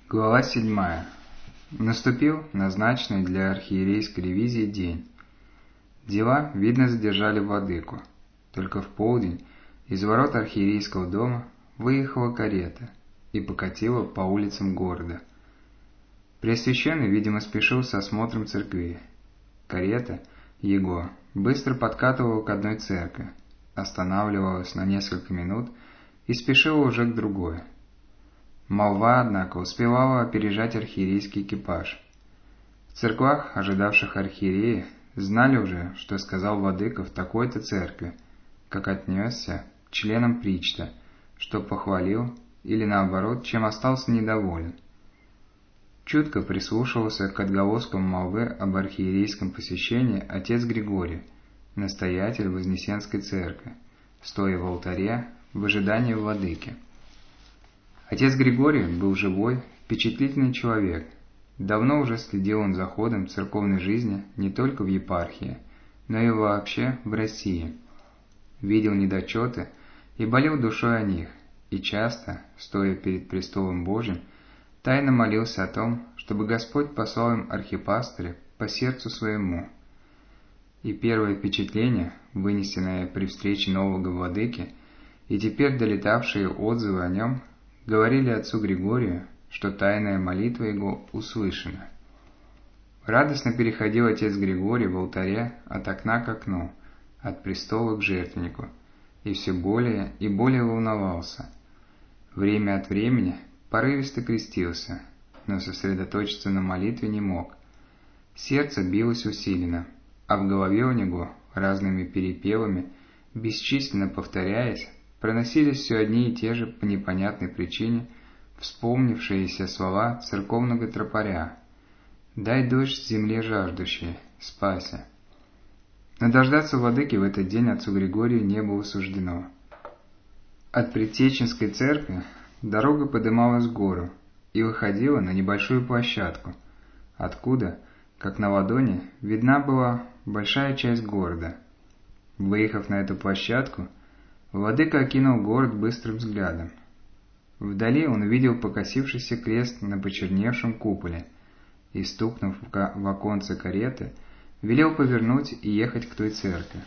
Глава 7. Наступил назначенный для архиерейской ревизии день. Дела, видно, задержали владыку. Только в полдень из ворот архиерейского дома выехала карета и покатила по улицам города. Преосвященный, видимо, спешил с осмотром церкви. Карета его быстро подкатывала к одной церкви, останавливалась на несколько минут и спешила уже к другой. Молва, однако, успевала опережать архиерейский экипаж. В церквах, ожидавших архиерея, знали уже, что сказал владыка в такой-то церкви, как отнесся к членам причта, что похвалил или, наоборот, чем остался недоволен. Чутко прислушивался к отголоскам молвы об архиерейском посещении отец Григорий, настоятель Вознесенской церкви, стоя в алтаре в ожидании владыки. Отец Григорий был живой, впечатлительный человек. Давно уже следил он за ходом церковной жизни не только в епархии, но и вообще в России. Видел недочеты и болел душой о них, и часто, стоя перед престолом Божьим, тайно молился о том, чтобы Господь послал им архипастыря по сердцу своему. И первое впечатление, вынесенное при встрече нового владыки, и теперь долетавшие отзывы о нем, говорили отцу Григорию, что тайная молитва его услышана. Радостно переходил отец Григорий в алтаре от окна к окну, от престола к жертвеннику, и все более и более волновался. Время от времени порывисто крестился, но сосредоточиться на молитве не мог. Сердце билось усиленно, а в голове у него разными перепевами, бесчисленно повторяясь, проносились все одни и те же по непонятной причине вспомнившиеся слова церковного тропаря: «Дай дождь земле жаждущей, спася». Но дождаться владыки в этот день отцу Григорию не было суждено. От Предтеченской церкви дорога подымалась в гору и выходила на небольшую площадку, откуда, как на ладони, видна была большая часть города. Выехав на эту площадку, владыка окинул город быстрым взглядом. Вдали он увидел покосившийся крест на почерневшем куполе и, стукнув в оконце кареты, велел повернуть и ехать к той церкви.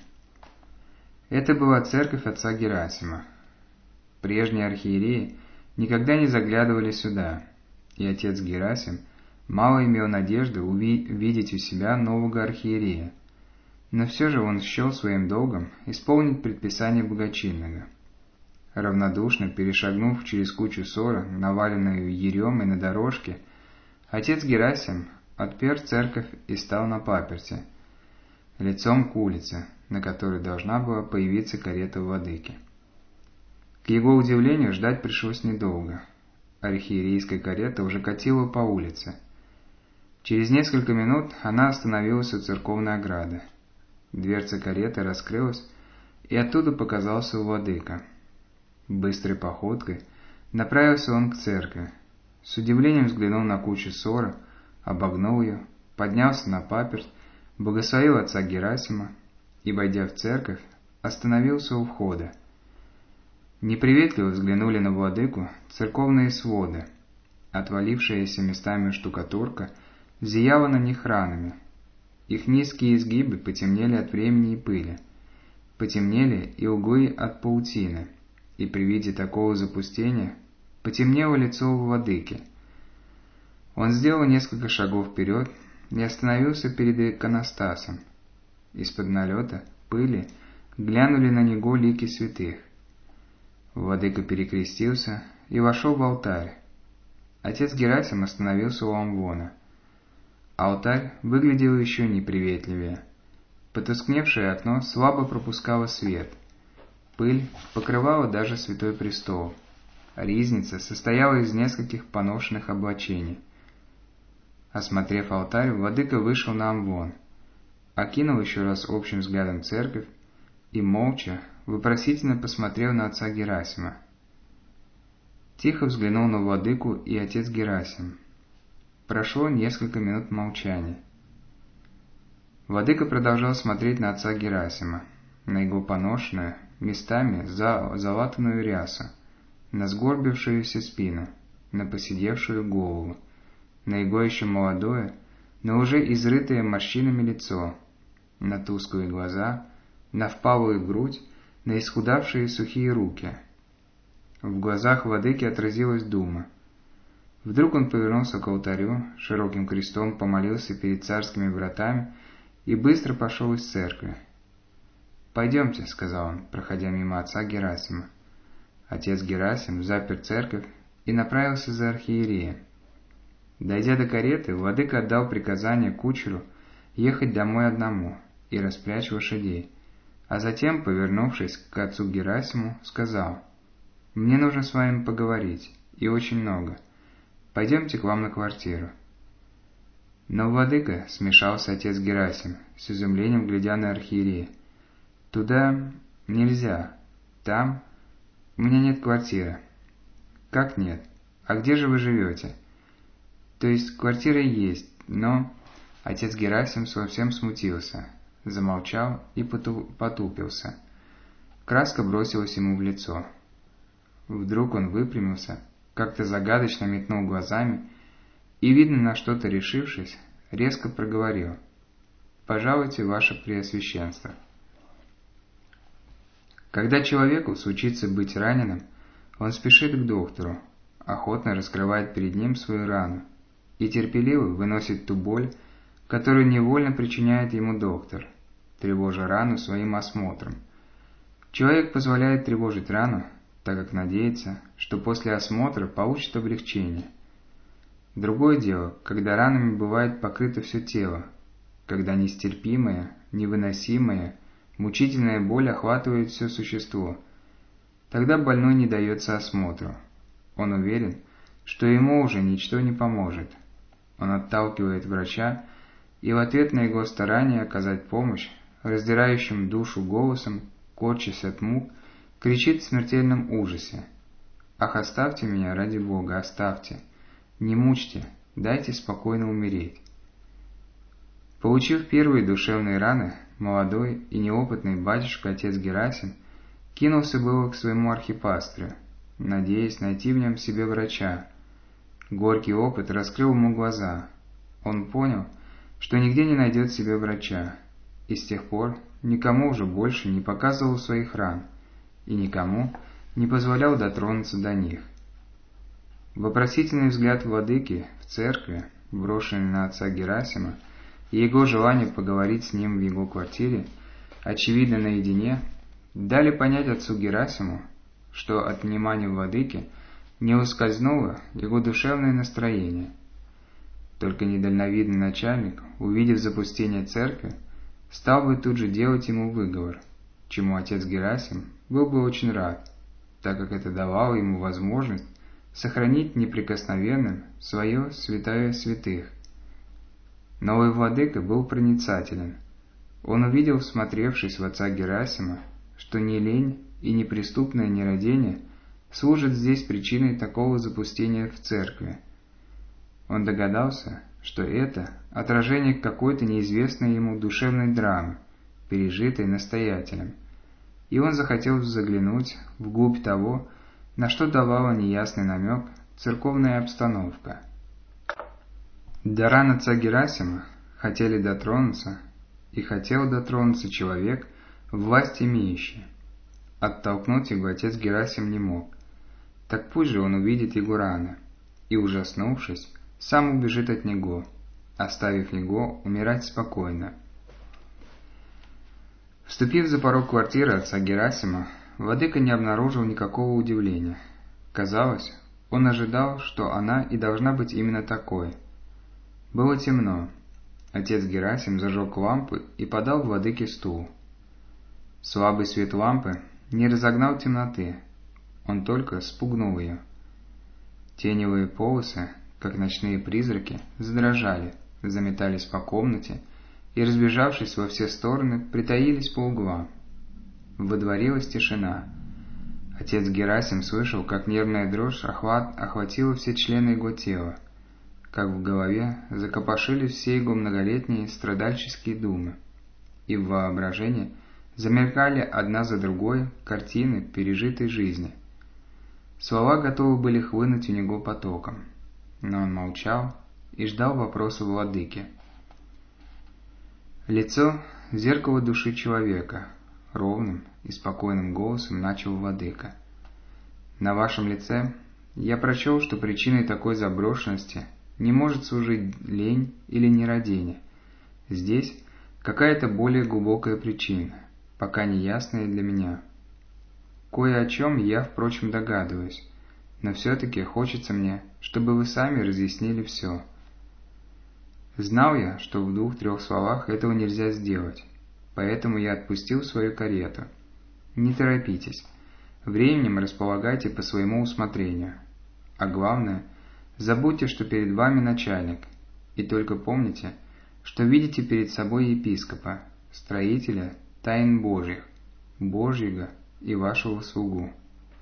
Это была церковь отца Герасима. Прежние архиереи никогда не заглядывали сюда, и отец Герасим мало имел надежды увидеть у себя нового архиерея. Но все же он счел своим долгом исполнить предписание благочинного. Равнодушно перешагнув через кучу ссора, наваленную еремой на дорожке, отец Герасим отпер церковь и стал на паперти, лицом к улице, на которой должна была появиться карета владыки. К его удивлению, ждать пришлось недолго. Архиерейская карета уже катила по улице. Через несколько минут она остановилась у церковной ограды. Дверца кареты раскрылась, и оттуда показался владыка. Быстрой походкой направился он к церкви, с удивлением взглянул на кучу ссора, обогнул ее, поднялся на паперть, благословил отца Герасима и, войдя в церковь, остановился у входа. Неприветливо взглянули на владыку церковные своды. Отвалившаяся местами штукатурка зияла на них ранами. Их низкие изгибы потемнели от времени и пыли. Потемнели и углы от паутины. И при виде такого запустения потемнело лицо у владыки. Он сделал несколько шагов вперед и остановился перед иконостасом. Из-под налета пыли глянули на него лики святых. Владыка перекрестился и вошел в алтарь. Отец Герасим остановился у амвона. Алтарь выглядел еще неприветливее. Потускневшее окно слабо пропускало свет. Пыль покрывала даже святой престол. Ризница состояла из нескольких поношенных облачений. Осмотрев алтарь, владыка вышел на амвон, окинул еще раз общим взглядом церковь и молча, вопросительно посмотрел на отца Герасима. Тихо взглянул на владыку и отец Герасим. Прошло несколько минут молчания. Владыка продолжал смотреть на отца Герасима, на его поношенную, местами залатанную рясу, на сгорбившуюся спину, на поседевшую голову, на его еще молодое, но уже изрытое морщинами лицо, на тусклые глаза, на впалую грудь, на исхудавшие сухие руки. В глазах владыки отразилась дума. Вдруг он повернулся к алтарю, широким крестом помолился перед царскими вратами и быстро пошел из церкви. «Пойдемте», — сказал он, проходя мимо отца Герасима. Отец Герасим запер церковь и направился за архиереем. Дойдя до кареты, владыка отдал приказание кучеру ехать домой одному и распрячь лошадей, а затем, повернувшись к отцу Герасиму, сказал: «Мне нужно с вами поговорить, и очень много. Пойдемте к вам на квартиру». «Но, владыка», — смешался отец Герасим, с изумлением глядя на архиерея, — «туда нельзя. Там у меня нет квартиры». «Как нет? А где же вы живете?» «То есть квартира есть, но...» Отец Герасим совсем смутился, замолчал и потупился. Краска бросилась ему в лицо. Вдруг он выпрямился, как-то загадочно метнул глазами и, видно на что-то решившись, резко проговорил: «Пожалуйте, ваше преосвященство». Когда человеку случится быть раненым, он спешит к доктору, охотно раскрывает перед ним свою рану и терпеливо выносит ту боль, которую невольно причиняет ему доктор, тревожа рану своим осмотром. Человек позволяет тревожить рану, так как надеется, что после осмотра получит облегчение. Другое дело, когда ранами бывает покрыто все тело, когда нестерпимая, невыносимая, мучительная боль охватывает все существо. Тогда больной не дается осмотру. Он уверен, что ему уже ничто не поможет. Он отталкивает врача и в ответ на его старание оказать помощь, раздирающим душу голосом, корчась от мук, кричит в смертельном ужасе: «Ах, оставьте меня, ради Бога, оставьте! Не мучьте, дайте спокойно умереть». Получив первые душевные раны, молодой и неопытный батюшка отец Герасим кинулся было к своему архипастырю, надеясь найти в нем себе врача. Горький опыт раскрыл ему глаза. Он понял, что нигде не найдет себе врача, и с тех пор никому уже больше не показывал своих ран и никому не позволял дотронуться до них. Вопросительный взгляд владыки в церкви, брошенный на отца Герасима, и его желание поговорить с ним в его квартире, очевидно наедине, дали понять отцу Герасиму, что от внимания владыки не ускользнуло его душевное настроение. Только недальновидный начальник, увидев запустение церкви, стал бы тут же делать ему выговор, чему отец Герасим был бы очень рад, так как это давало ему возможность сохранить неприкосновенным свое святая святых. Новый владыка был проницателен. Он увидел, всмотревшись в отца Герасима, что ни лень и неприступное нерадение служат здесь причиной такого запустения в церкви. Он догадался, что это отражение какой-то неизвестной ему душевной драмы, пережитой настоятелем, и он захотел заглянуть вглубь того, на что давала неясный намек церковная обстановка. До ран отца Герасима хотели дотронуться, и хотел дотронуться человек, власть имеющий. Оттолкнуть его отец Герасим не мог. Так пусть же он увидит его раны, и, ужаснувшись, сам убежит от него, оставив его умирать спокойно. Вступив за порог квартиры отца Герасима, владыка не обнаружил никакого удивления. Казалось, он ожидал, что она и должна быть именно такой. Было темно. Отец Герасим зажег лампы и подал владыке стул. Слабый свет лампы не разогнал темноты, он только спугнул ее. Теневые полосы, как ночные призраки, задрожали, заметались по комнате и, разбежавшись во все стороны, притаились по углам. Водворилась тишина. Отец Герасим слышал, как нервная дрожь охватила все члены его тела, как в голове закопошились все его многолетние страдальческие думы, и в воображении замелькали одна за другой картины пережитой жизни. Слова готовы были хлынуть у него потоком, но он молчал и ждал вопроса владыки. «Лицо – зеркало души человека», – ровным и спокойным голосом начал владыка. «На вашем лице я прочел, что причиной такой заброшенности не может служить лень или нерадение. Здесь какая-то более глубокая причина, пока не ясная для меня. Кое о чем я, впрочем, догадываюсь, но все-таки хочется мне, чтобы вы сами разъяснили все. Знал я, что в 2-3 словах этого нельзя сделать, поэтому я отпустил свою карету. Не торопитесь, временем располагайте по своему усмотрению. А главное, забудьте, что перед вами начальник, и только помните, что видите перед собой епископа, строителя тайн Божьих, Божьего и вашего слугу».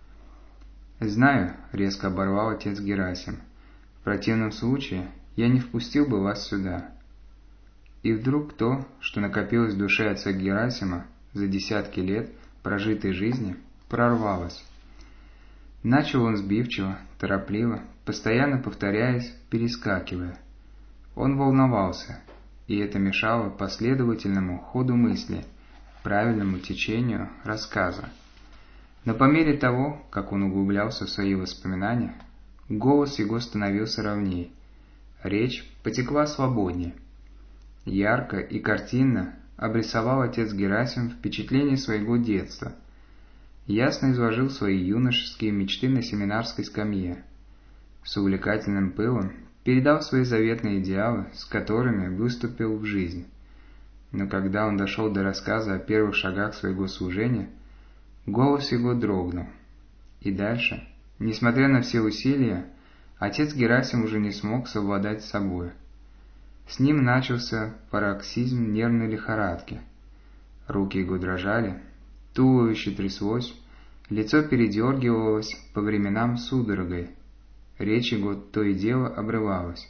«Знаю», — резко оборвал отец Герасим, — «в противном случае я не впустил бы вас сюда». И вдруг то, что накопилось в душе отца Герасима за десятки лет прожитой жизни, прорвалось. Начал он сбивчиво, торопливо, постоянно повторяясь, перескакивая. Он волновался, и это мешало последовательному ходу мысли, правильному течению рассказа. Но по мере того, как он углублялся в свои воспоминания, голос его становился ровней, речь потекла свободнее. Ярко и картинно обрисовал отец Герасим впечатление своего детства, ясно изложил свои юношеские мечты на семинарской скамье, с увлекательным пылом передал свои заветные идеалы, с которыми выступил в жизнь. Но когда он дошел до рассказа о первых шагах своего служения, голос его дрогнул. И дальше, несмотря на все усилия, отец Герасим уже не смог совладать с собой. С ним начался пароксизм нервной лихорадки. Руки его дрожали, туловище тряслось, лицо передергивалось по временам судорогой, речь его то и дело обрывалась.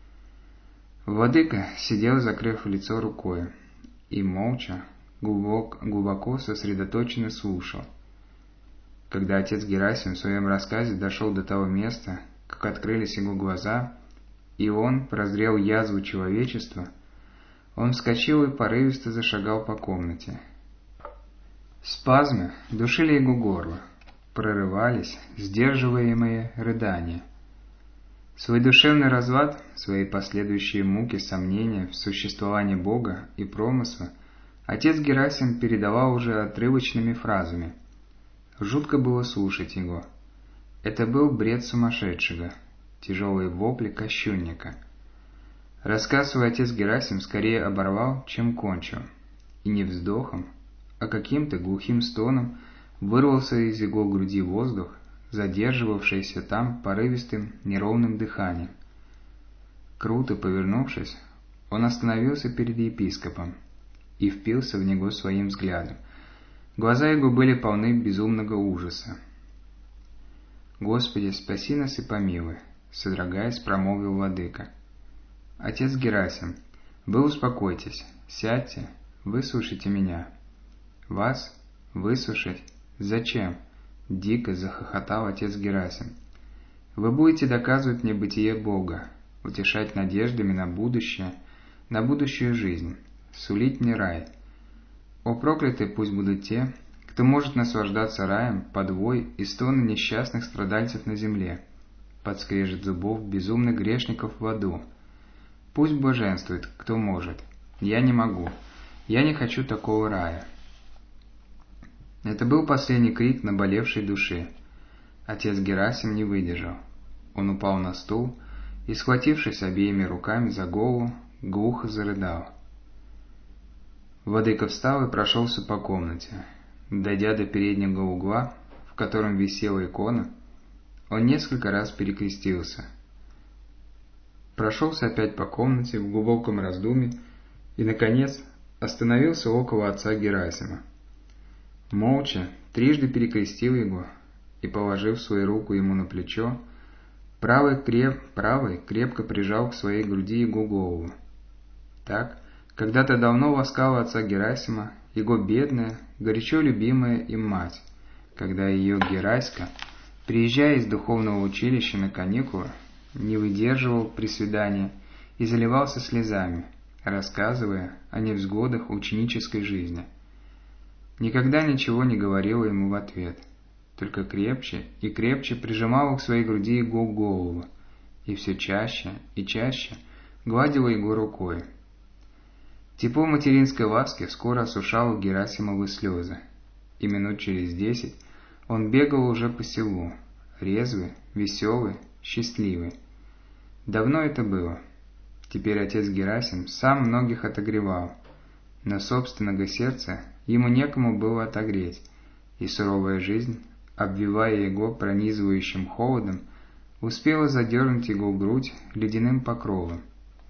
Владыка сидел, закрыв лицо рукой, и молча, глубоко сосредоточенно слушал. Когда отец Герасим в своем рассказе дошел до того места, как открылись его глаза, и он прозрел язву человечества, он вскочил и порывисто зашагал по комнате. Спазмы душили его горло, прорывались сдерживаемые рыдания. Свой душевный разлад, свои последующие муки сомнения в существовании Бога и промысла отец Герасим передавал уже отрывочными фразами. Жутко было слушать его. Это был бред сумасшедшего, тяжелые вопли кощунника. Рассказ свой отец Герасим скорее оборвал, чем кончил, и не вздохом, а каким-то глухим стоном вырвался из его груди воздух, задерживавшийся там порывистым неровным дыханием. Круто повернувшись, он остановился перед епископом и впился в него своим взглядом. Глаза его были полны безумного ужаса. «Господи, спаси нас и помилуй», — содрогаясь, промолвил владыка. «Отец Герасим, вы успокойтесь, сядьте, выслушайте меня». «Вас? Выслушать? Зачем?» — дико захохотал отец Герасим. «Вы будете доказывать мне бытие Бога, утешать надеждами на будущую жизнь, сулить мне рай. О, прокляты пусть будут те, кто может наслаждаться раем под вой и стоны несчастных страдальцев на земле, под скрежет зубов безумных грешников в аду. Пусть блаженствует, кто может. Я не могу. Я не хочу такого рая». Это был последний крик наболевшей души. Отец Герасим не выдержал. Он упал на стул и, схватившись обеими руками за голову, глухо зарыдал. Владыка встал и прошелся по комнате. Дойдя до переднего угла, в котором висела икона, он несколько раз перекрестился. Прошелся опять по комнате в глубоком раздумье и, наконец, остановился около отца Герасима. Молча, трижды перекрестил его и, положив свою руку ему на плечо, правой крепко прижал к своей груди его голову. Так, когда-то давно ласкала отца Герасима его бедная, горячо любимая им мать, когда ее Гераська приезжая из духовного училища на каникулы, не выдерживал приседания и заливался слезами, рассказывая о невзгодах ученической жизни. Никогда ничего не говорила ему в ответ, только крепче и крепче прижимала к своей груди его голову и все чаще и чаще гладила его рукой. Тепло материнской ласки скоро осушало Герасимовы слезы, и минут через 10 он бегал уже по селу, резвый, веселый, счастливый. Давно это было. Теперь отец Герасим сам многих отогревал, но собственного сердца ему некому было отогреть, и суровая жизнь, обвивая его пронизывающим холодом, успела задернуть его грудь ледяным покровом.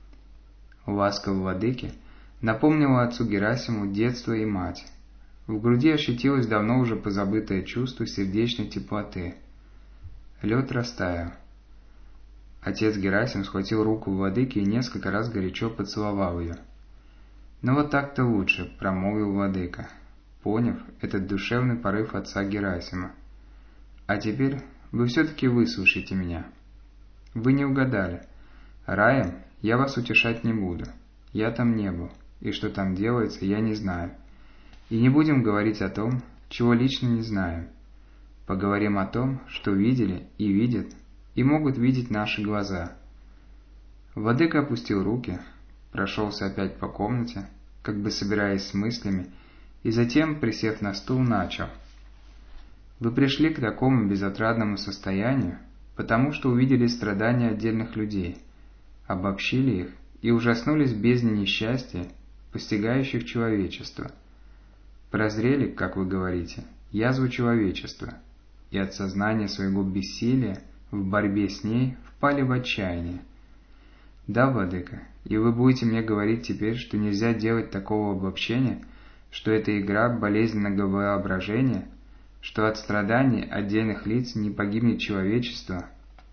Ласка владыки напомнила отцу Герасиму детство и мать. В груди ощутилось давно уже позабытое чувство сердечной теплоты. Лед растаял. Отец Герасим схватил руку владыки и несколько раз горячо поцеловал ее. «Ну вот так-то лучше», — промолвил владыка, поняв этот душевный порыв отца Герасима. «А теперь вы все-таки выслушайте меня. Вы не угадали. Раем я вас утешать не буду. Я там не был, и что там делается, я не знаю. И не будем говорить о том, чего лично не знаем. Поговорим о том, что видели и видят, и могут видеть наши глаза». Владыка опустил руки, прошелся опять по комнате, как бы собираясь с мыслями, и затем, присев на стул, начал. «Вы пришли к такому безотрадному состоянию, потому что увидели страдания отдельных людей, обобщили их и ужаснулись бездне несчастья, постигающих человечество. Прозрели, как вы говорите, язву человечества, и от сознания своего бессилия в борьбе с ней впали в отчаяние. Да, владыка, и вы будете мне говорить теперь, что нельзя делать такого обобщения, что это игра болезненного воображения, что от страданий отдельных лиц не погибнет человечество?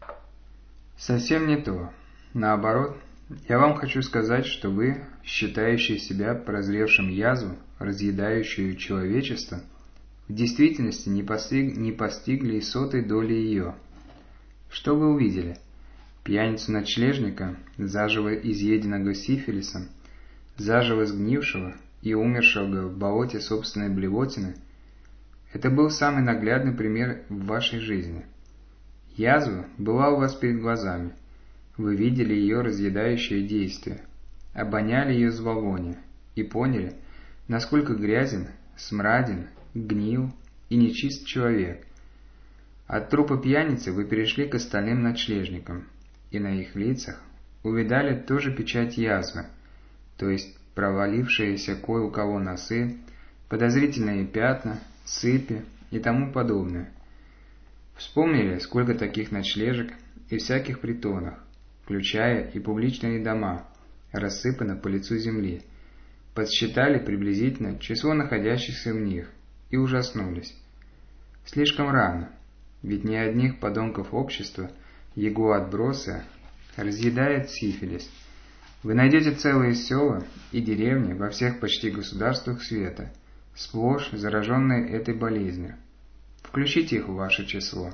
Совсем не то. Наоборот, я вам хочу сказать, что вы, считающие себя прозревшим язву, разъедающую человечество, в действительности не постигли и сотой доли ее. Что вы увидели? Пьяницу-ночлежника, заживо изъеденного сифилисом, заживо сгнившего и умершего в болоте собственной блевотины? Это был самый наглядный пример в вашей жизни. Язва была у вас перед глазами. Вы видели ее разъедающее действие, обоняли ее зловоние и поняли, насколько грязен, смраден, гнил и нечист человек. От трупа пьяницы вы перешли к остальным ночлежникам, и на их лицах увидали тоже печать язвы, то есть провалившиеся кое у кого носы, подозрительные пятна, сыпи и тому подобное. Вспомнили, сколько таких ночлежек и всяких притонов, включая и публичные дома, рассыпано по лицу земли, подсчитали приблизительно число находящихся в них и ужаснулись. Слишком рано, ведь не одних подонков общества его отбросы разъедает сифилис. Вы найдете целые села и деревни во всех почти государствах света, сплошь зараженные этой болезнью. Включите их в ваше число.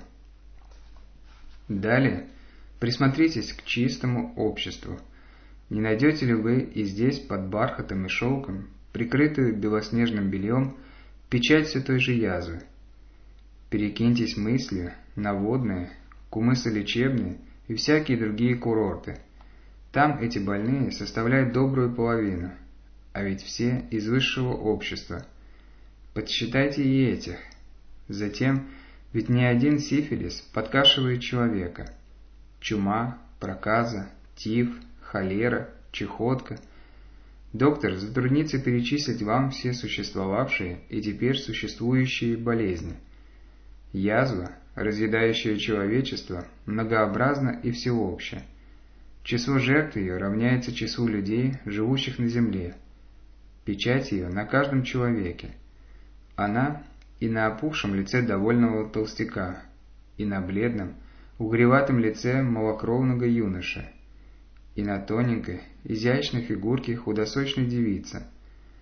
Далее присмотритесь к чистому обществу. Не найдете ли вы и здесь под бархатом и шелком, прикрытую белоснежным бельем, печать все той же язвы? Перекиньтесь мыслью на водные, кумысолечебные и всякие другие курорты. Там эти больные составляют добрую половину, а ведь все из высшего общества. Подсчитайте и этих. Затем, ведь не один сифилис подкашивает человека. Чума, проказа, тиф, холера, чехотка. Доктор затруднится перечислить вам все существовавшие и теперь существующие болезни. Язва, разъедающая человечество, многообразна и всеобща. Число жертв ее равняется числу людей, живущих на земле. Печать ее на каждом человеке. Она и на опухшем лице довольного толстяка, и на бледном, угреватом лице малокровного юноши, и на тоненькой, изящной фигурке худосочной девицы.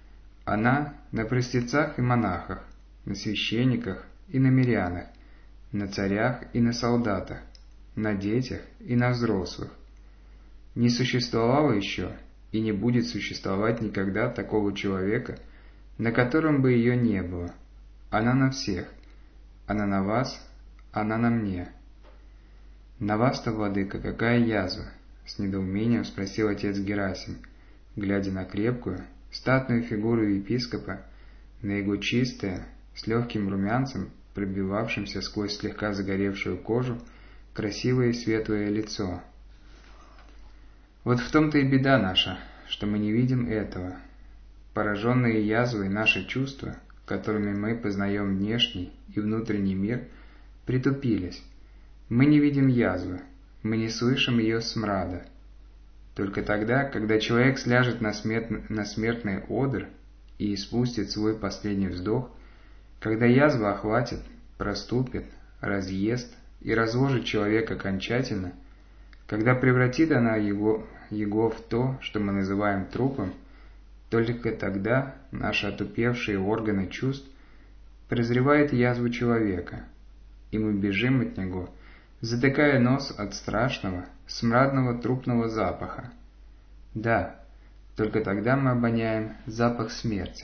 Она на простецах и монахах, на священниках и на мирянах, на царях и на солдатах, на детях и на взрослых. Не существовало еще и не будет существовать никогда такого человека, на котором бы ее не было. Она на всех. Она на вас, она на мне. На вас-то, владыка, какая язва? С недоумением спросил отец Герасим, глядя на крепкую, статную фигуру епископа, на его чистое, с легким румянцем, пробивавшимся сквозь слегка загоревшую кожу, красивое и светлое лицо. Вот в том-то и беда наша, что мы не видим этого. Пораженные язвой наши чувства, которыми мы познаем внешний и внутренний мир, притупились. Мы не видим язвы, мы не слышим ее смрада. Только тогда, когда человек сляжет на смертный одр и испустит свой последний вздох, когда язва охватит, проступит, разъест и разложит человека окончательно, когда превратит она его в то, что мы называем трупом, только тогда наши отупевшие органы чувств презревают язву человека, и мы бежим от него, затыкая нос от страшного, смрадного трупного запаха. Да, только тогда мы обоняем запах смерти.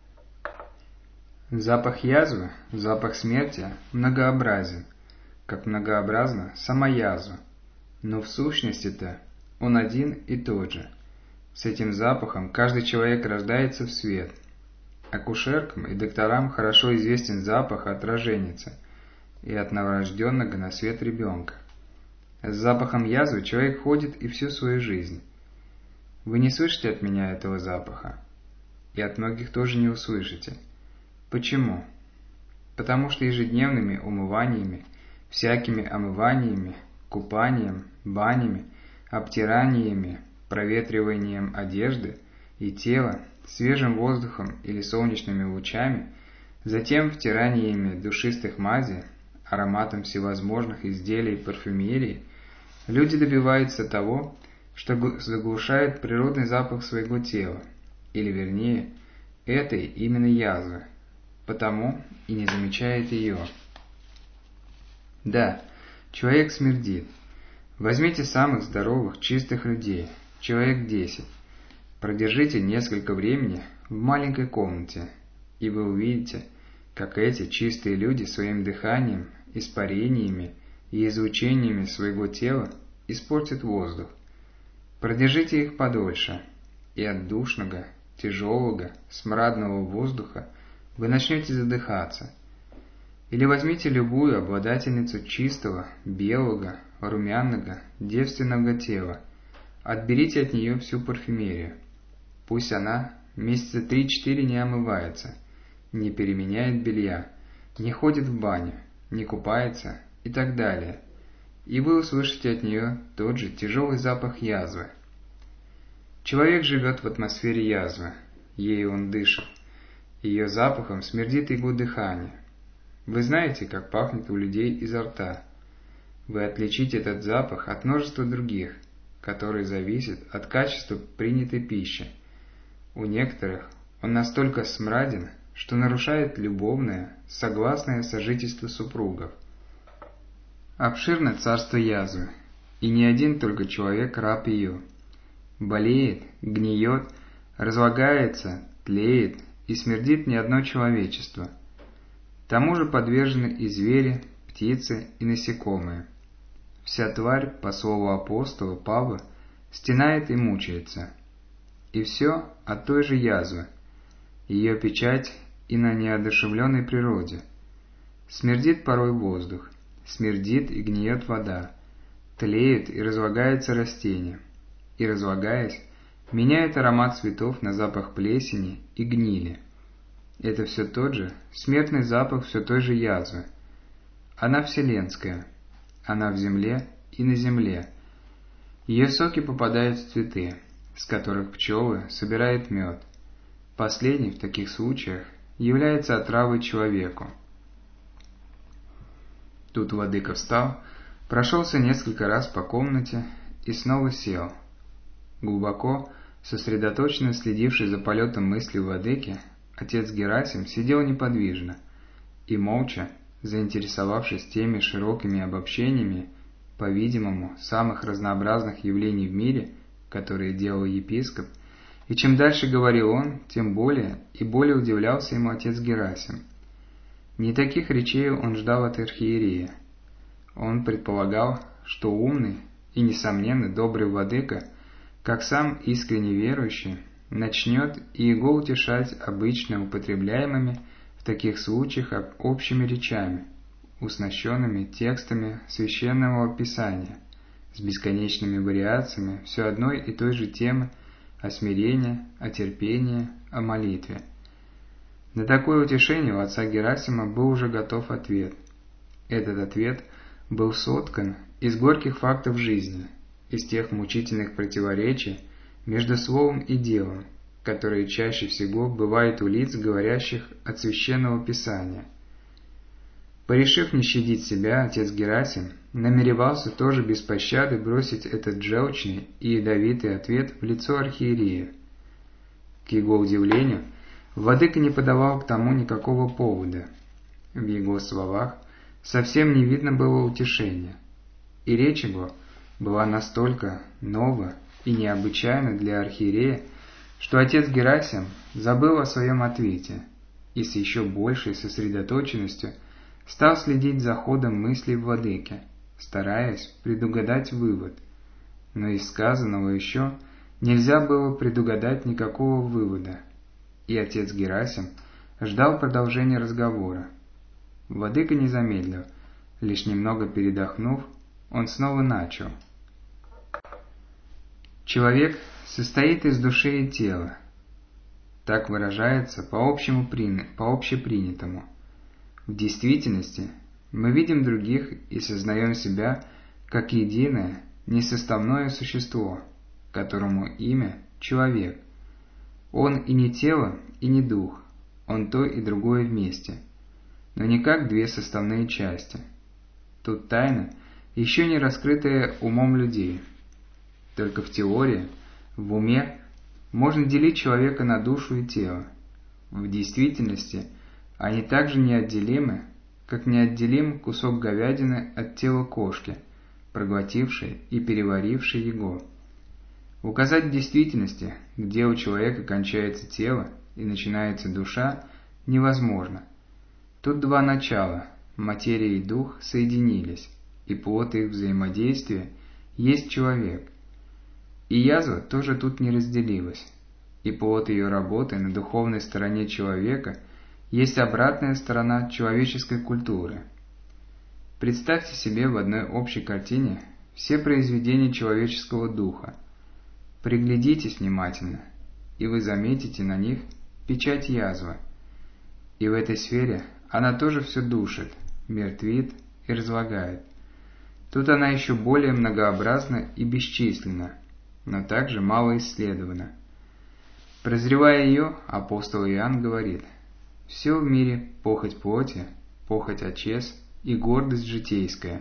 Запах язвы, запах смерти многообразен, как многообразна сама язва, но в сущности-то он один и тот же. С этим запахом каждый человек рождается в свет. Акушеркам и докторам хорошо известен запах от роженицы и от новорожденного на свет ребенка. С запахом язвы человек ходит и всю свою жизнь. Вы не слышите от меня этого запаха, и от многих тоже не услышите. Почему? Потому что ежедневными умываниями, всякими омываниями, купанием, банями, обтираниями, проветриванием одежды и тела, свежим воздухом или солнечными лучами, затем втираниями душистых мазей, ароматом всевозможных изделий парфюмерии, люди добиваются того, что заглушают природный запах своего тела, или вернее, этой именно язвы, потому и не замечает ее. Да, человек смердит. Возьмите самых здоровых, чистых людей, человек 10. Продержите несколько времени в маленькой комнате, и вы увидите, как эти чистые люди своим дыханием, испарениями и излучениями своего тела испортят воздух. Продержите их подольше, и от душного, тяжелого, смрадного воздуха вы начнете задыхаться. Или возьмите любую обладательницу чистого, белого, румяного, девственного тела, отберите от нее всю парфюмерию. Пусть она месяца 3-4 не омывается, не переменяет белья, не ходит в баню, не купается и так далее, и вы услышите от нее тот же тяжелый запах язвы. Человек живет в атмосфере язвы, ею он дышит, ее запахом смердит его дыхание. Вы знаете, как пахнет у людей изо рта. Вы отличите этот запах от множества других, которые зависят от качества принятой пищи. У некоторых он настолько смраден, что нарушает любовное, согласное сожительство супругов. Обширно царство язвы, и не один только человек раб ее. Болеет, гниет, разлагается, тлеет и смердит не одно человечество. Тому же подвержены и звери, птицы и насекомые. Вся тварь, по слову апостола Павла, стенает и мучается. И все от той же язвы, ее печать и на неодушевленной природе. Смердит порой воздух, смердит и гниет вода, тлеет и разлагается растение, и, разлагаясь, меняет аромат цветов на запах плесени и гнили. Это все тот же смертный запах все той же язвы. Она вселенская, она в земле и на земле. Ее соки попадают в цветы, с которых пчелы собирают мед. Последний в таких случаях является отравой человеку. Тут владыка встал, прошелся несколько раз по комнате и снова сел. Глубоко, сосредоточенно следивший за полетом мысли владыки, отец Герасим сидел неподвижно и молча, заинтересовавшись теми широкими обобщениями, по-видимому, самых разнообразных явлений в мире, которые делал епископ, и чем дальше говорил он, тем более и более удивлялся ему отец Герасим. Не таких речей он ждал от архиерея. Он предполагал, что умный и, несомненно, добрый владыка, как сам искренне верующий, начнет и его утешать обычно употребляемыми в таких случаях общими речами, уснащенными текстами Священного Писания, с бесконечными вариациями все одной и той же темы о смирении, о терпении, о молитве. На такое утешение у отца Герасима был уже готов ответ. Этот ответ был соткан из горьких фактов жизни, из тех мучительных противоречий между словом и делом, которые чаще всего бывают у лиц, говорящих от Священного Писания. Порешив не щадить себя, отец Герасим намеревался тоже без пощады бросить этот желчный и ядовитый ответ в лицо архиерея. К его удивлению, владыка не подавал к тому никакого повода. В его словах совсем не видно было утешения, и речь его была настолько нова и необычайна для архиерея, что отец Герасим забыл о своем ответе и с еще большей сосредоточенностью стал следить за ходом мыслей владыки, стараясь предугадать вывод. Но из сказанного еще нельзя было предугадать никакого вывода, и отец Герасим ждал продолжения разговора. Владыка не замедлил, лишь немного передохнув, он снова начал. Человек состоит из души и тела. Так выражается по общепринятому. В действительности мы видим других и сознаем себя как единое, несоставное существо, которому имя – человек. Он и не тело, и не дух, он то и другое вместе, но не как две составные части. Тут тайна, еще не раскрытая умом людей. Только в теории, в уме можно делить человека на душу и тело. В действительности они также неотделимы, как неотделим кусок говядины от тела кошки, проглотившей и переварившей его. Указать в действительности, где у человека кончается тело и начинается душа, невозможно. Тут два начала, материя и дух, соединились, и плод их взаимодействия есть человек. И язва тоже тут не разделилась, и плод ее работы на духовной стороне человека есть обратная сторона человеческой культуры. Представьте себе в одной общей картине все произведения человеческого духа. Приглядитесь внимательно, и вы заметите на них печать язвы. И в этой сфере она тоже все душит, мертвит и разлагает. Тут она еще более многообразна и бесчисленна, но также мало исследована. Прозревая ее, апостол Иоанн говорит: «Все в мире похоть плоти, похоть очес и гордость житейская».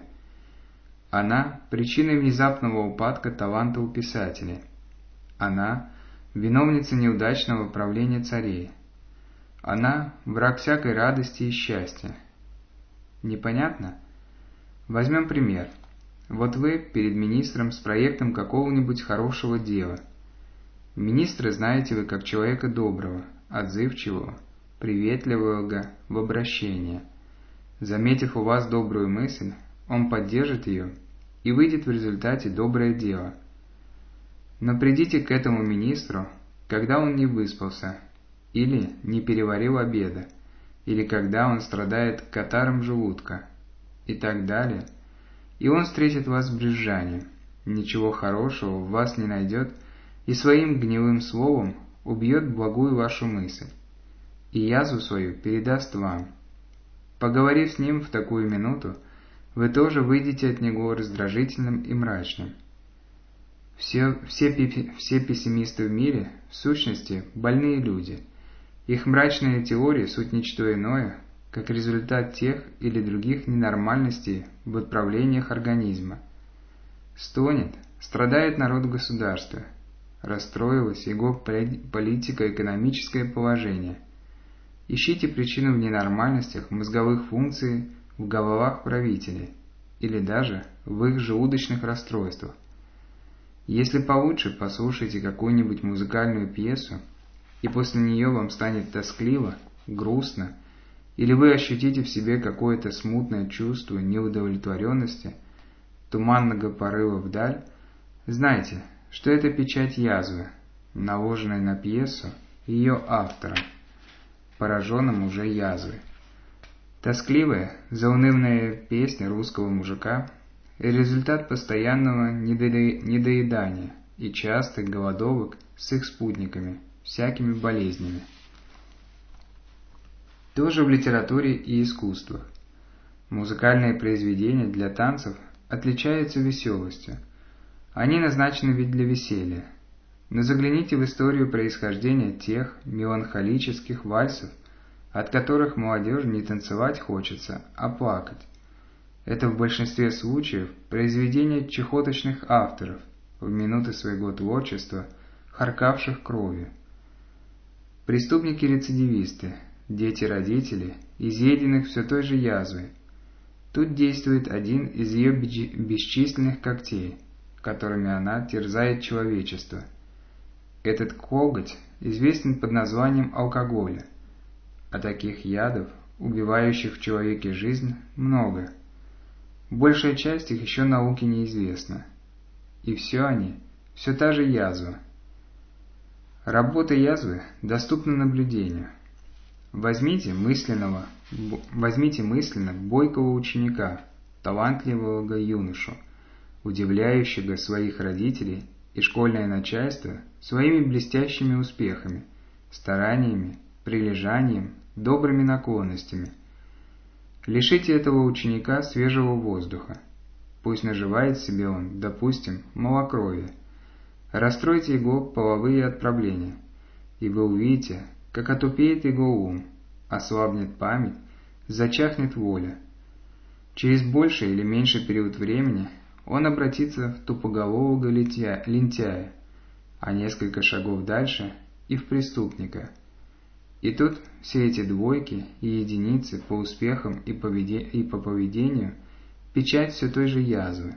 Она – причиной внезапного упадка таланта у писателей. Она – виновница неудачного правления царей. Она – враг всякой радости и счастья. Непонятно? Возьмем пример. Вот вы перед министром с проектом какого-нибудь хорошего дела. Министра знаете вы как человека доброго, отзывчивого, приветливого в обращении. Заметив у вас добрую мысль, он поддержит ее, и выйдет в результате доброе дело. Но придите к этому министру, когда он не выспался, или не переварил обеда, или когда он страдает катаром желудка, и так далее, и он встретит вас с брюзжанием, ничего хорошего в вас не найдет, и своим гневым словом убьет благую вашу мысль, и язву свою передаст вам. Поговорив с ним в такую минуту, вы тоже выйдете от него раздражительным и мрачным. Все пессимисты в мире, в сущности, больные люди. Их мрачные теории – суть ничто иное, как результат тех или других ненормальностей в отправлениях организма. Стонет, страдает народ государства, расстроилось его политико-экономическое положение. Ищите причину в ненормальностях мозговых функций в головах правителей или даже в их желудочных расстройствах. Если получше, послушайте какую-нибудь музыкальную пьесу, и после нее вам станет тоскливо, грустно, или вы ощутите в себе какое-то смутное чувство неудовлетворенности, туманного порыва вдаль, знайте, что это печать язвы, наложенной на пьесу ее автором, пораженным уже язвой. Тоскливая, заунывная песня русского мужика – результат постоянного недоедания и частых голодовок с их спутниками, всякими болезнями. Тоже в литературе и искусствах. Музыкальные произведения для танцев отличаются веселостью. Они назначены ведь для веселья. Но загляните в историю происхождения тех меланхолических вальсов, от которых молодежи не танцевать хочется, а плакать. Это в большинстве случаев произведения чехоточных авторов, в минуты своего творчества, харкавших кровью. Преступники-рецидивисты, дети родителей, изъеденных все той же язвой. Тут действует один из ее бесчисленных когтей, которыми она терзает человечество. Этот коготь известен под названием алкоголя, а таких ядов, убивающих в человеке жизнь, много. Большая часть их еще науке неизвестна. И все они, все та же язва. Работа язвы доступна наблюдению. Возьмите мысленно бойкого ученика, талантливого юношу, удивляющего своих родителей и школьное начальство своими блестящими успехами, стараниями, прилежанием, добрыми наклонностями. Лишите этого ученика свежего воздуха. Пусть наживает себе он, допустим, малокровие. Расстройте его половые отправления, и вы увидите, как отупеет его ум, ослабнет память, зачахнет воля. Через больший или меньший период времени он обратится в тупоголового лентяя, а несколько шагов дальше и в преступника. И тут все эти двойки и единицы по успехам и по поведению – печать все той же язвы.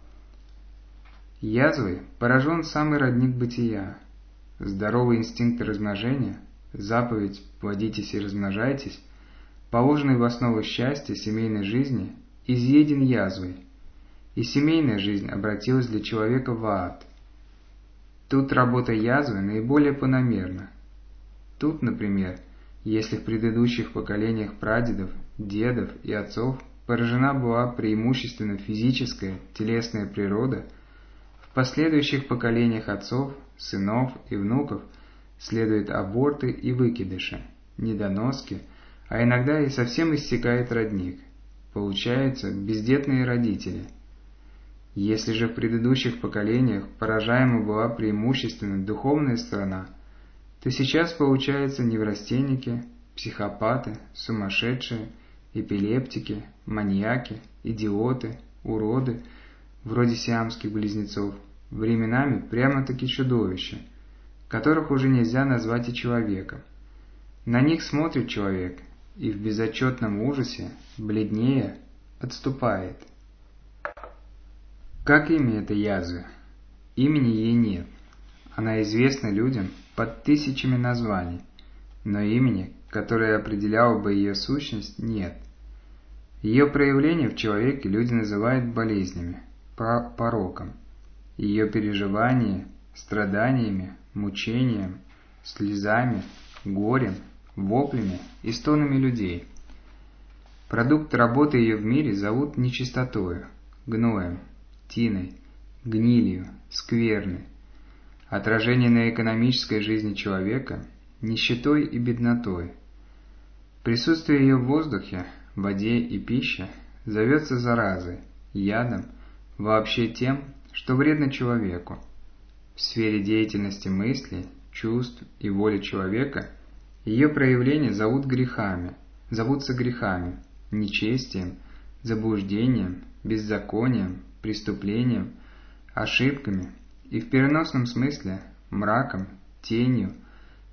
Язвой поражен самый родник бытия. Здоровый инстинкт размножения, заповедь «плодитесь и размножайтесь», положенный в основу счастья семейной жизни, изъеден язвой, и семейная жизнь обратилась для человека в ад. Тут работа язвы наиболее планомерна. Тут, например, если в предыдущих поколениях прадедов, дедов и отцов поражена была преимущественно физическая, телесная природа, в последующих поколениях отцов, сынов и внуков следуют аборты и выкидыши, недоноски, а иногда и совсем иссякает родник. Получаются бездетные родители. Если же в предыдущих поколениях поражаема была преимущественно духовная сторона, то сейчас получаются неврастенники, психопаты, сумасшедшие, эпилептики, маньяки, идиоты, уроды, вроде сиамских близнецов, временами прямо-таки чудовища, которых уже нельзя назвать и человеком. На них смотрит человек и в безотчетном ужасе, бледнее, отступает. Как имя этой язвы? Имени ей нет. Она известна людям под тысячами названий, но имени, которое определяло бы ее сущность, нет. Ее проявления в человеке люди называют болезнями, пороком. Ее переживания – страданиями, мучением, слезами, горем, воплями и стонами людей. Продукт работы ее в мире зовут нечистотою, гноем, тиной, гнилью, скверной. Отражение на экономической жизни человека – нищетой и беднотой. Присутствие ее в воздухе, воде и пище зовется заразой, ядом, вообще тем, что вредно человеку. В сфере деятельности мыслей, чувств и воли человека ее проявления зовутся грехами, нечестием, заблуждением, беззаконием, преступлением, ошибками и в переносном смысле мраком, тенью,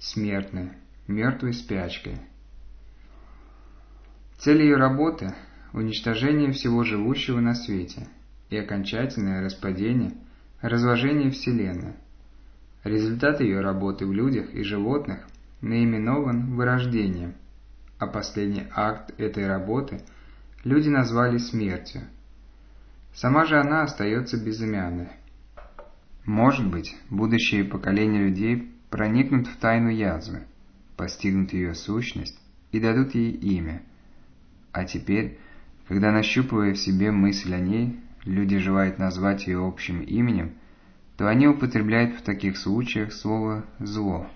смертной, мертвой спячкой. Цель ее работы – уничтожение всего живущего на свете и окончательное распадение, разложение Вселенной. Результат ее работы в людях и животных наименован вырождением, а последний акт этой работы люди назвали смертью. Сама же она остается безымянной. Может быть, будущие поколения людей проникнут в тайну язвы, постигнут ее сущность и дадут ей имя. А теперь, когда, нащупывая в себе мысль о ней, люди желают назвать ее общим именем, то они употребляют в таких случаях слово «зло».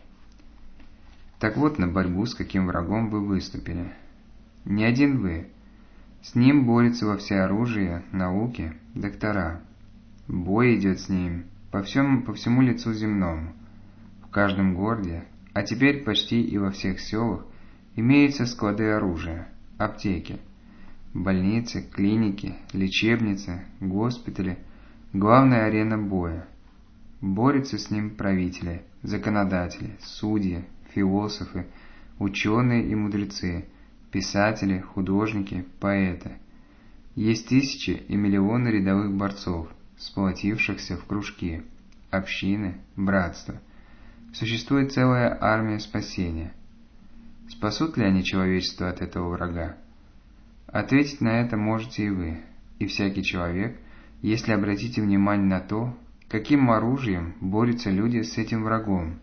Так вот, на борьбу с каким врагом вы выступили. Не один вы. С ним борются во всеоружии науки доктора. Бой идет с ним по всему лицу земному. В каждом городе, а теперь почти и во всех селах, имеются склады оружия, аптеки, больницы, клиники, лечебницы, госпитали, главная арена боя. Борются с ним правители, законодатели, судьи, философы, ученые и мудрецы, писатели, художники, поэты. Есть тысячи и миллионы рядовых борцов, сплотившихся в кружки, общины, братства. Существует целая армия спасения. Спасут ли они человечество от этого врага? Ответить на это можете и вы, и всякий человек, если обратите внимание на то, каким оружием борются люди с этим врагом.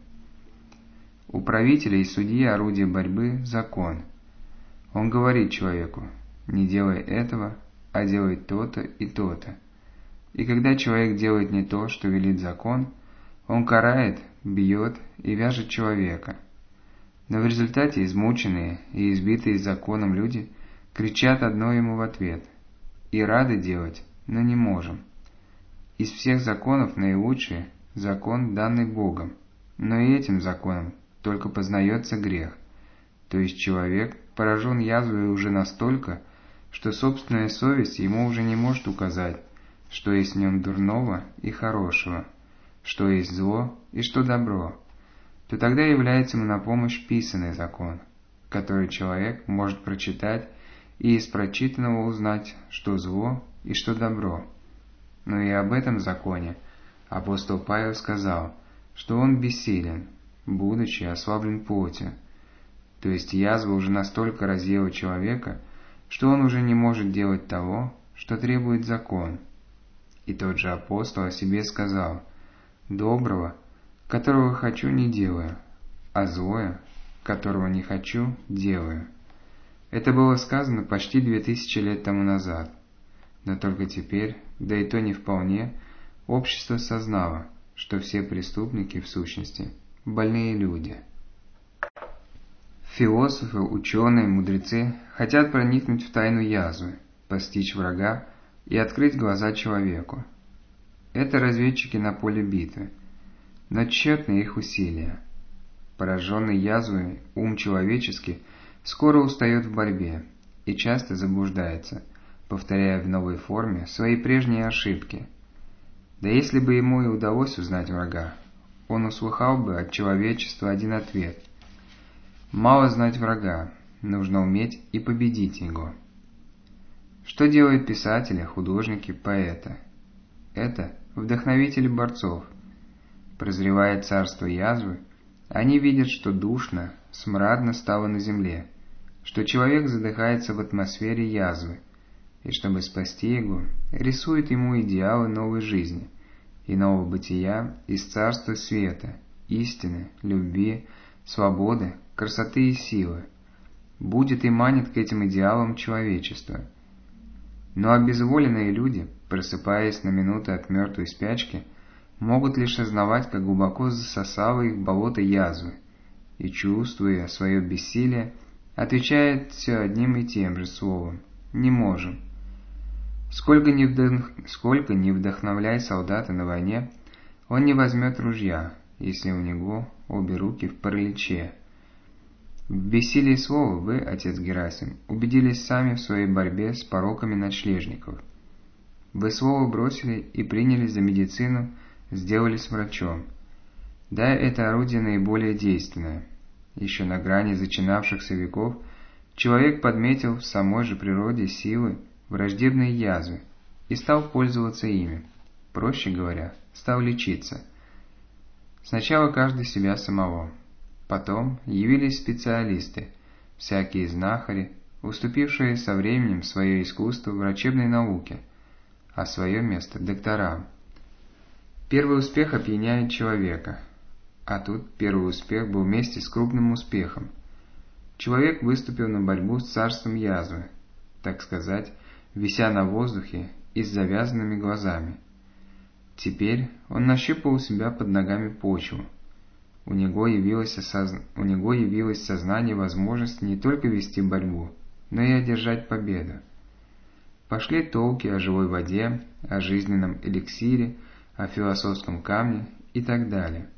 У правителя и судьи орудие борьбы – закон. Он говорит человеку: не делай этого, а делай то-то и то-то. И когда человек делает не то, что велит закон, он карает, бьет и вяжет человека. Но в результате измученные и избитые законом люди кричат одно ему в ответ: и рады делать, но не можем. Из всех законов наилучший – закон, данный Богом, но и этим законом только познается грех, то есть человек поражен язвой уже настолько, что собственная совесть ему уже не может указать, что есть в нем дурного и хорошего, что есть зло и что добро, то тогда является ему на помощь писанный закон, который человек может прочитать и из прочитанного узнать, что зло и что добро. Но и об этом законе апостол Павел сказал, что он бессилен, будучи ослаблен плотью, то есть язва уже настолько разъела человека, что он уже не может делать того, что требует закон. И тот же апостол о себе сказал: «Доброго, которого хочу, не делаю, а злое, которого не хочу, делаю». Это было сказано почти 2000 лет тому назад. Но только теперь, да и то не вполне, общество сознало, что все преступники, в сущности, больные люди. Философы, ученые, мудрецы хотят проникнуть в тайну язвы, постичь врага и открыть глаза человеку. Это разведчики на поле битвы, но тщетны их усилия. Пораженный язвой ум человеческий скоро устает в борьбе и часто заблуждается, повторяя в новой форме свои прежние ошибки. Да если бы ему и удалось узнать врага, он услыхал бы от человечества один ответ: мало знать врага, нужно уметь и победить его. Что делают писатели, художники, поэты? Это вдохновители борцов. Прозревая царство язвы, они видят, что душно, смрадно стало на земле, что человек задыхается в атмосфере язвы, и чтобы спасти его, рисует ему идеалы новой жизни, иного бытия из царства света, истины, любви, свободы, красоты и силы, будет и манит к этим идеалам человечества. Но обезволенные люди, просыпаясь на минуты от мертвой спячки, могут лишь осознавать, как глубоко засосало их болото язвы, и, чувствуя свое бессилие, отвечает все одним и тем же словом: «Не можем». Сколько ни вдохновляй солдата на войне, он не возьмет ружья, если у него обе руки в параличе. В бессилии слова вы, отец Герасим, убедились сами в своей борьбе с пороками ночлежников. Вы слово бросили и принялись за медицину, сделались врачом. Да, это орудие наиболее действенное. Еще на грани зачинавшихся веков человек подметил в самой же природе силы враждебные язвы и стал пользоваться ими. Проще говоря, стал лечиться. Сначала каждый себя самого. Потом явились специалисты, всякие знахари, уступившие со временем свое искусство врачебной науке, а свое место докторам. Первый успех опьяняет человека, а тут первый успех был вместе с крупным успехом. Человек выступил на борьбу с царством язвы, так сказать, вися на воздухе и с завязанными глазами. Теперь он нащупал у себя под ногами почву. У него явилось сознание возможности не только вести борьбу, но и одержать победу. Пошли толки о живой воде, о жизненном эликсире, о философском камне и так далее.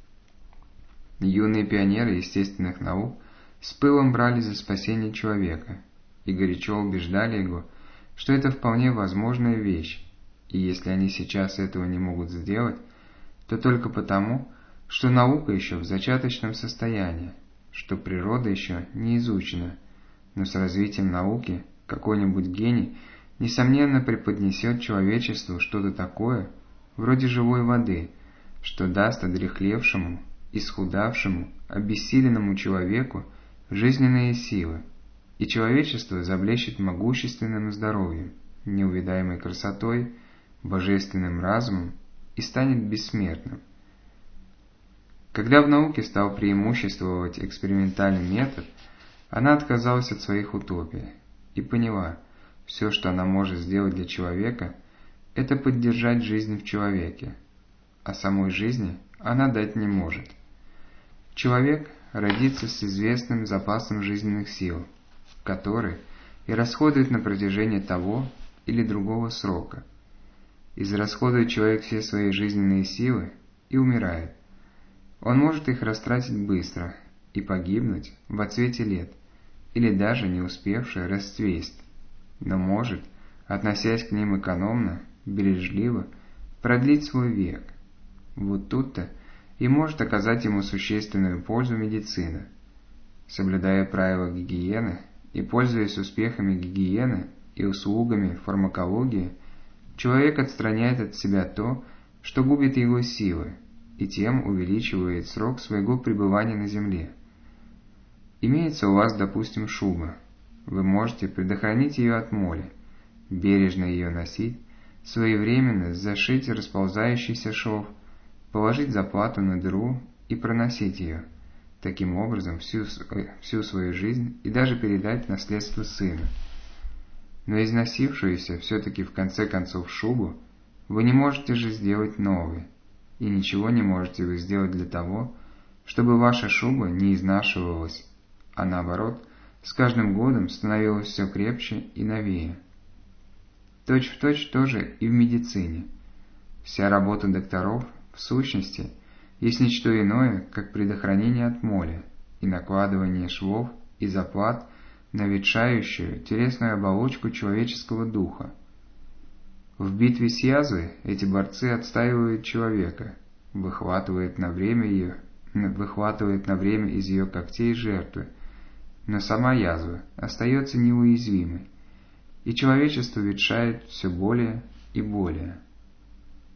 Юные пионеры естественных наук с пылом брались за спасение человека и горячо убеждали его, что это вполне возможная вещь, и если они сейчас этого не могут сделать, то только потому, что наука еще в зачаточном состоянии, что природа еще не изучена, но с развитием науки какой-нибудь гений несомненно преподнесет человечеству что-то такое, вроде живой воды, что даст одряхлевшему, исхудавшему, обессиленному человеку жизненные силы, и человечество заблещет могущественным здоровьем, неувидаемой красотой, божественным разумом и станет бессмертным. Когда в науке стал преимуществовать экспериментальный метод, она отказалась от своих утопий и поняла, все, что она может сделать для человека, это поддержать жизнь в человеке, а самой жизни она дать не может. Человек родится с известным запасом жизненных сил, который и расходует на протяжении того или другого срока. Израсходует человек все свои жизненные силы и умирает. Он может их растратить быстро и погибнуть в отсвете лет, или даже не успевший расцвесть, но может, относясь к ним экономно, бережливо, продлить свой век. Вот тут-то и может оказать ему существенную пользу медицина. Соблюдая правила гигиены и пользуясь успехами гигиены и услугами фармакологии, человек отстраняет от себя то, что губит его силы, и тем увеличивает срок своего пребывания на земле. Имеется у вас, допустим, шуба. Вы можете предохранить ее от моли, бережно ее носить, своевременно зашить расползающийся шов, положить заплату на дыру и проносить ее, таким образом всю свою жизнь и даже передать наследство сыну. Но износившуюся все-таки в конце концов шубу вы не можете же сделать новой, и ничего не можете вы сделать для того, чтобы ваша шуба не изнашивалась, а наоборот, с каждым годом становилась все крепче и новее. Точь-в-точь тоже и в медицине. Вся работа докторов, в сущности, есть ничто иное, как предохранение от моли и накладывание швов и заплат на ветшающую телесную оболочку человеческого духа. В битве с язвой эти борцы отстаивают человека, выхватывают на время из ее когтей жертвы, но сама язва остается неуязвимой, и человечество ветшает все более и более.